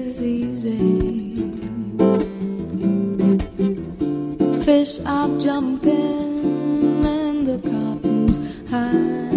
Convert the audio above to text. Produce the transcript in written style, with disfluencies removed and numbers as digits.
is easy. Fish are jumping and the cotton's high.